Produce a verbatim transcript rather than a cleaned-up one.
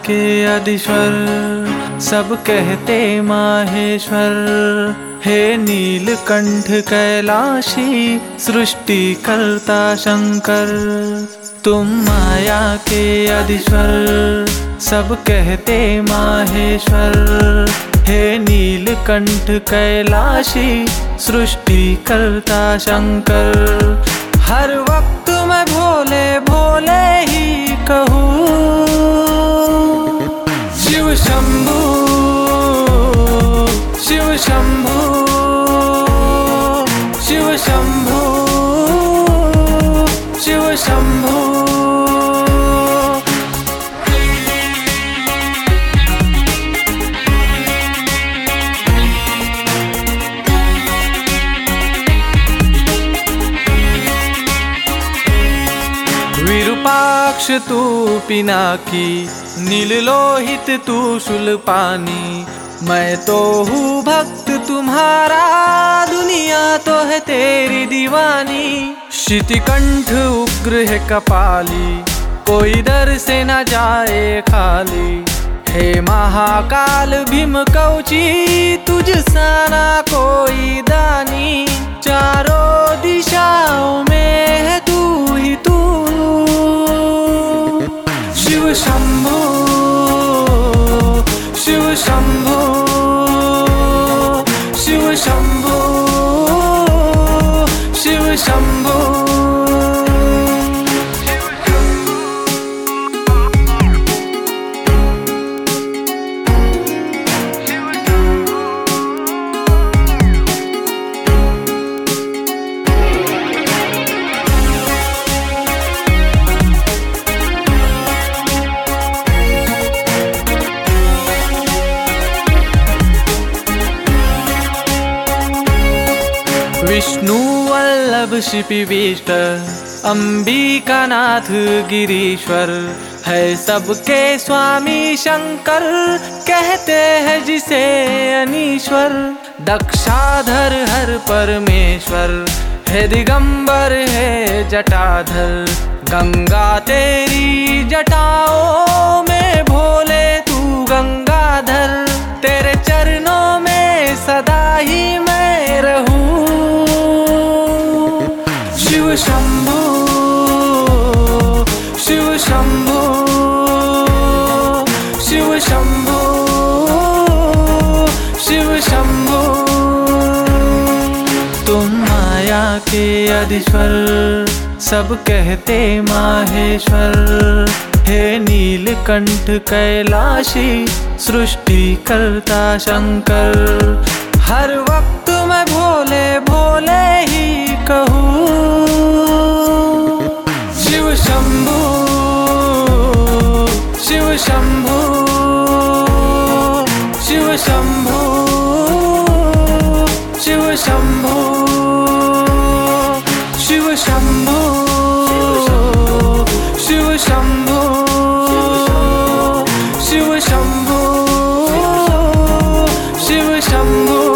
के अधीश्वर, सब कहते माहेश्वर। हे नीलकंठ कैलाशी, सृष्टि करता शंकर। तुम माया के अधीश्वर, सब कहते माहेश्वर। हे नीलकंठ कैलाशी, सृष्टि करता शंकर। हर वक्त मैं भोले भोले ही कहूँ, शिव शंभू शिव शंभू शिव शंभू शिव शंभू। विरूपाक्ष तू पिनाकी, नील लोहित तू शूलपानी। मैं तो हूँ भक्त तुम्हारा, दुनिया तो है तेरी दीवानी। शितिकंठ उग्र है कपाली, कोई दर से न जाए खाली। हे महाकाल भीम कवची, तुझ सा ना कोई दानी। चारों दिशाओं में है तू ही तू, शिव शंभू शिव शंभू शिव शंभू शिव शंभू। विष्णु वल्लभ शिपिविष्ट, अंबिकानाथ गिरीश्वर। है सबके स्वामी शंकर, कहते हैं जिसे अनीश्वर। दक्षाधर हर परमेश्वर, है दिगंबर है जटाधर। गंगा तेरी जटाओं में भोले तू गंगाधर। तेरे चरणों में सदा ही मैं रहूं, शिव शंभू शिव शंभू शिव शंभू शिव शंभू। तुम माया के अधीश्वर, सब कहते माहेश्वर। हे नीलकंठ कैलाशी, सृष्टि करता शंकर। हर वक्त मैं भोले भोले ही कहूँ, शिव शंभू शिव शंभू शिव शंभू शिव शंभू शिव शंभू शिव शंभू शिव शंभू शिव शंभू।